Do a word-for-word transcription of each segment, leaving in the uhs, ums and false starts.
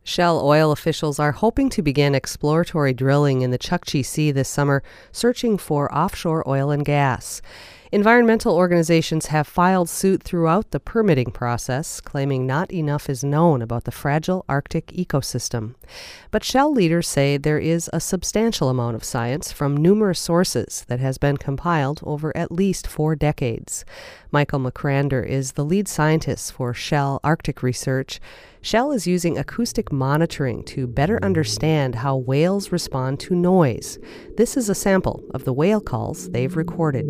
Shell oil officials are hoping to begin exploratory drilling in the Chukchi Sea this summer, searching for offshore oil and gas. Environmental organizations have filed suit throughout the permitting process, claiming not enough is known about the fragile Arctic ecosystem. But Shell leaders say there is a substantial amount of science from numerous sources that has been compiled over at least four decades. Michael McCrander is the lead scientist for Shell Arctic Research. Shell is using acoustic monitoring to better understand how whales respond to noise. This is a sample of the whale calls they've recorded.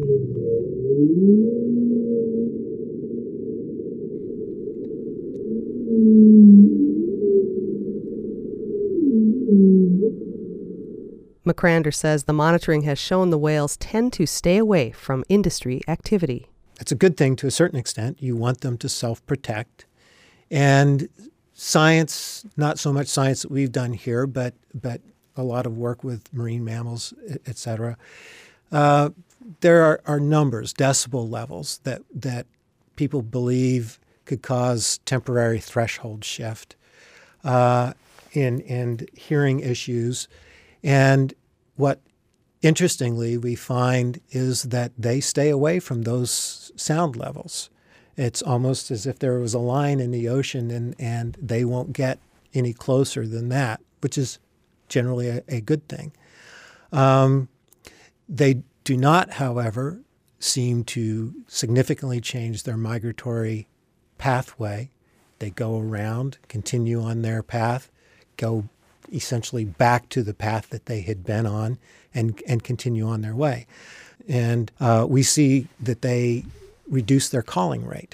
McCrander says the monitoring has shown the whales tend to stay away from industry activity. It's a good thing to a certain extent. You want them to self-protect. And science, not so much science that we've done here, but but a lot of work with marine mammals, et cetera. Uh, there are, are numbers, decibel levels that that people believe could cause temporary threshold shift uh, in in hearing issues. And what, interestingly, we find is that they stay away from those sound levels. It's almost as if there was a line in the ocean and, and they won't get any closer than that, which is generally a, a good thing. Um, they do not, however, seem to significantly change their migratory pathway. They go around, continue on their path, go essentially back to the path that they had been on and, and continue on their way. And uh, we see that they reduce their calling rate.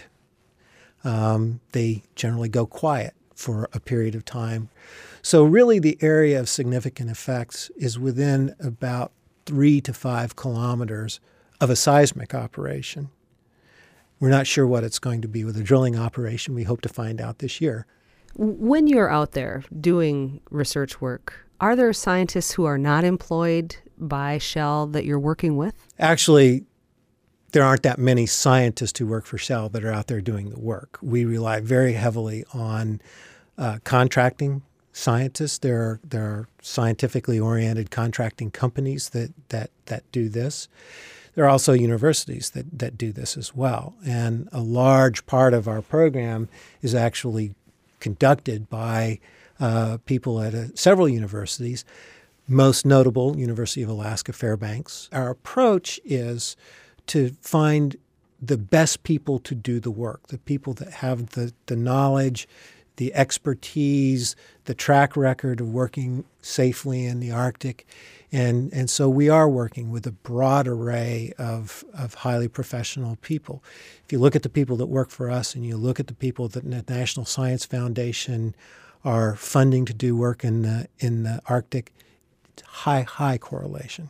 Um, they generally go quiet for a period of time. So really the area of significant effects is within about three to five kilometers of a seismic operation. We're not sure what it's going to be with a drilling operation. We hope to find out this year. When you're out there doing research work, are there scientists who are not employed by Shell that you're working with? Actually, there aren't that many scientists who work for Shell that are out there doing the work. We rely very heavily on uh, contracting scientists. There are, there are scientifically oriented contracting companies that, that, that do this. There are also universities that, that do this as well. And a large part of our program is actually conducted by uh, people at uh, several universities, most notable University of Alaska Fairbanks. Our approach is to find the best people to do the work, the people that have the, the knowledge, the expertise, the track record of working safely in the Arctic. And, and so we are working with a broad array of, of highly professional people. If you look at the people that work for us and you look at the people that the National Science Foundation are funding to do work in the, in the Arctic, it's high, high correlation.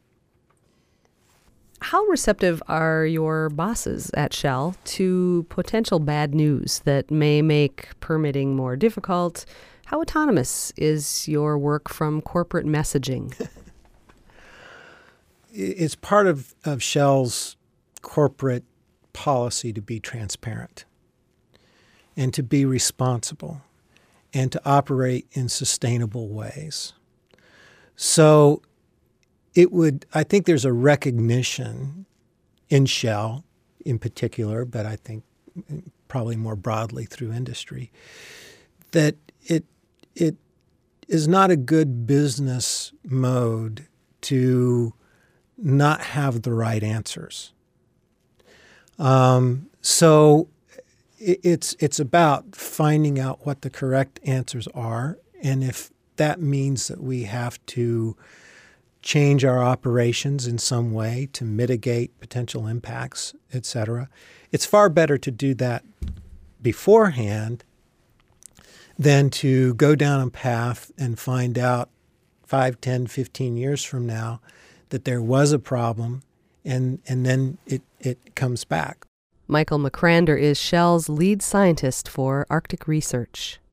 How receptive are your bosses at Shell to potential bad news that may make permitting more difficult? How autonomous is your work from corporate messaging? It's part of, of Shell's corporate policy to be transparent and to be responsible and to operate in sustainable ways. So it would, I think there's a recognition in Shell in particular, but I think probably more broadly through industry, that it it is not a good business mode to not have the right answers. Um, so it, it's it's about finding out what the correct answers are, and if that means that we have to change our operations in some way to mitigate potential impacts, et cetera, it's far better to do that beforehand than to go down a path and find out five, ten, fifteen years from now that there was a problem and, and then it, it comes back. Michael McCrander is Shell's lead scientist for Arctic Research.